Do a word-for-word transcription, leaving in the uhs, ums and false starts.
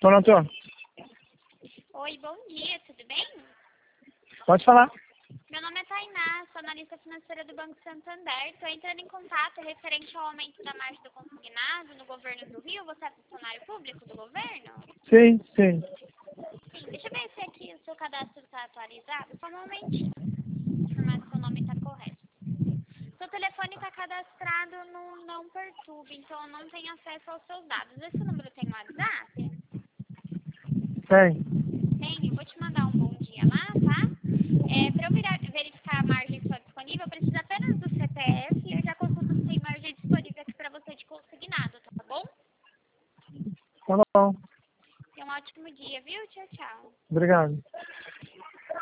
Pronto. Oi, bom dia, tudo bem? Pode falar. Meu nome é Tainá, sou analista financeira do Banco Santander. Estou entrando em contato referente ao aumento da margem do consignado no governo do Rio. Você é funcionário público do governo? Sim, sim. Sim, deixa eu ver se aqui o seu cadastro está atualizado. Só um momentinho, confirmar se o seu nome está correto. Seu telefone está cadastrado no Não Perturbe, então eu não tenho acesso aos seus dados. Esse número tem WhatsApp? Tem. Tem, eu vou te mandar um bom dia lá, tá? É, para eu virar, verificar a margem só disponível, eu preciso apenas do C P F e eu já consulto se tem margem disponível aqui para você de consignado, tá bom? Tá bom. Tenha um ótimo dia, viu? Tchau, tchau. Obrigado.